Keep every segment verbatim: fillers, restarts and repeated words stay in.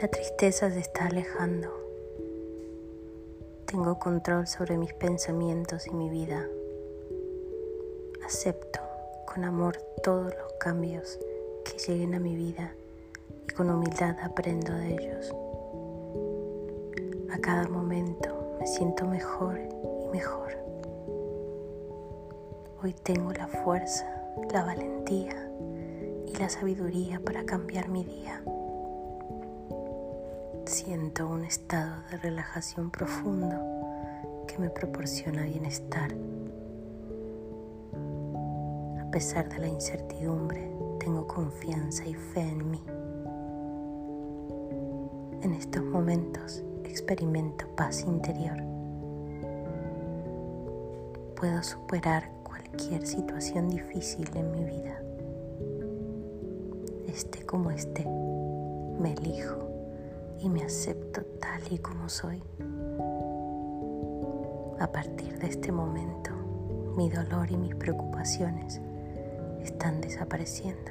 La tristeza se está alejando. Tengo control sobre mis pensamientos y mi vida. Acepto con amor todos los cambios que lleguen a mi vida y con humildad aprendo de ellos. A cada momento me siento mejor y mejor. Hoy tengo la fuerza, la valentía y la sabiduría para cambiar mi día. Siento un estado de relajación profundo que me proporciona bienestar. A pesar de la incertidumbre, tengo confianza y fe en mí. En estos momentos experimento paz interior. Puedo superar cualquier situación difícil en mi vida. Esté como esté, me elijo y me acepto tal y como soy. A partir de este momento, mi dolor y mis preocupaciones están desapareciendo.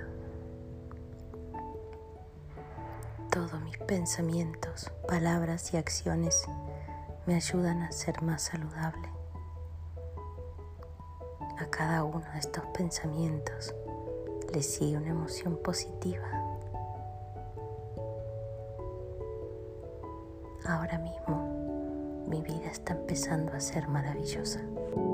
Todos mis pensamientos, palabras y acciones me ayudan a ser más saludable. A cada uno de estos pensamientos le sigue una emoción positiva. Ahora mismo, mi vida está empezando a ser maravillosa.